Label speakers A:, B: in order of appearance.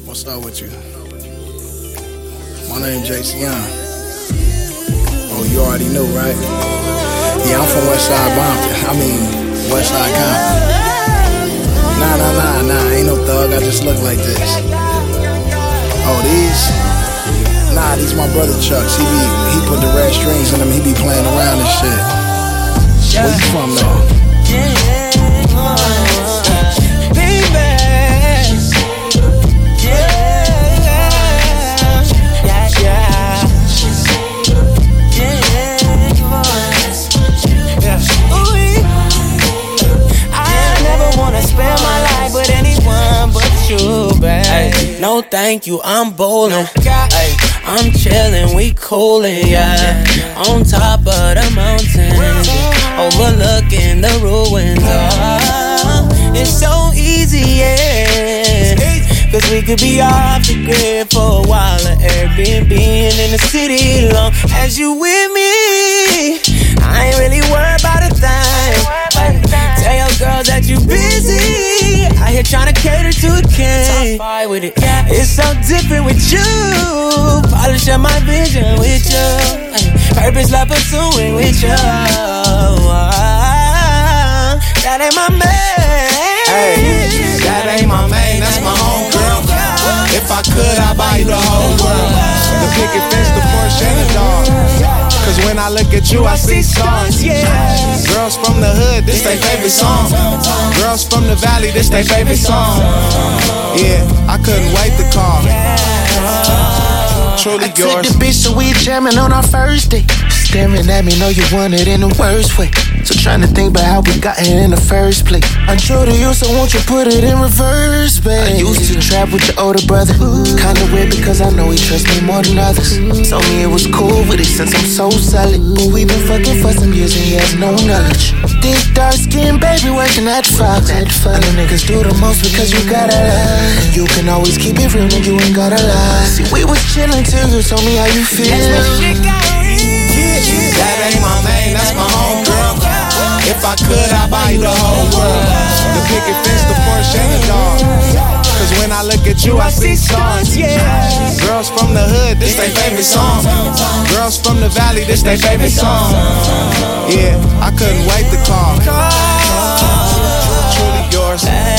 A: What's up with you? My name Jason Young. Oh, you already know, right? Yeah, I'm from Westside Compton. Nah, ain't no thug, I just look like this. Oh, these? Nah, these my brother Chucks. He put the red strings in them, he be playing around and shit. Where you from though?
B: No thank you, I'm bowling. I'm chillin', we coolin', yeah. On top of the mountain, overlooking the ruins. Oh, it's so easy, yeah. Cause we could be off the grid for a while, or Airbnb in the city long as you with me. I ain't really worried about a thing. Tell your girls that you busy. I here tryna cater to a king. With it. It's so different with you. Polish up my vision with you. Purpose love pursuing with you. That ain't my man.
C: Hey, that ain't my man, that's my homegirl. If I could, I'd buy you the whole world. The picket fence, the Porsche, and the dog. Cause when I look at you, I see stars. Girls from the hood, this they favorite song. Girls from the valley, this they favorite song. Yeah, I couldn't wait to call. Truly yours.
D: I took the bitch, so we jamming on our first date. Staring at me, know you want it in the worst way. So trying to think about how we got here in the first place. I'm true to you, so won't you put it in reverse, babe? I used to trap with your older brother. Kinda weird because I know he trusts me more than others. Told me it was cool with it since I'm so solid. But we been fucking for some years and he has no knowledge. This dark skin baby working at Fox. I know niggas do the most because you gotta lie. And you can always keep it real and you ain't gotta lie. See, we was chillin' till you told me how you feel.
C: That ain't my man, that's my homegirl. If I could, I'd buy you the whole world. The picket fence, the Porsche, and the dog. Cause when I look at you, I see stars. Girls from the hood, this they favorite song. Girls from the valley, this they favorite song. Yeah, I couldn't wait to call. Truly yours.